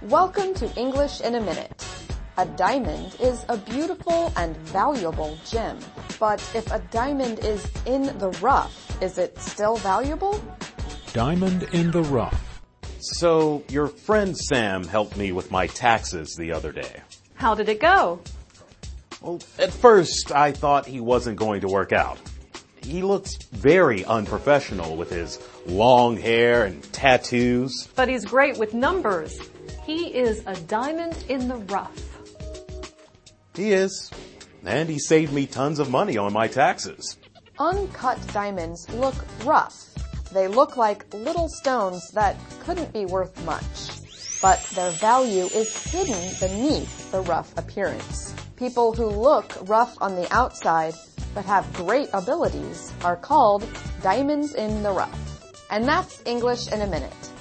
Welcome to English in a Minute. A diamond is a beautiful and valuable gem. But if a diamond is in the rough, is it still valuable? Diamond in the rough. So, your friend Sam helped me with my taxes the other day. How did it go? Well, at first, I thought he wasn't going to work out. He looks very unprofessional with his long hair and tattoos. But he's great with numbers. He is a diamond in the rough. He is. And he saved me tons of money on my taxes. Uncut diamonds look rough. They look like little stones that couldn't be worth much. But their value is hidden beneath the rough appearance. People who look rough on the outside but have great abilities are called diamonds in the rough. And that's English in a Minute.